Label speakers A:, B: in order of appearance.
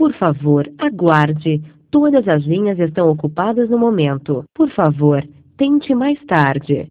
A: Por favor, aguarde. Todas as linhas estão ocupadas no momento. Por favor, tente mais tarde.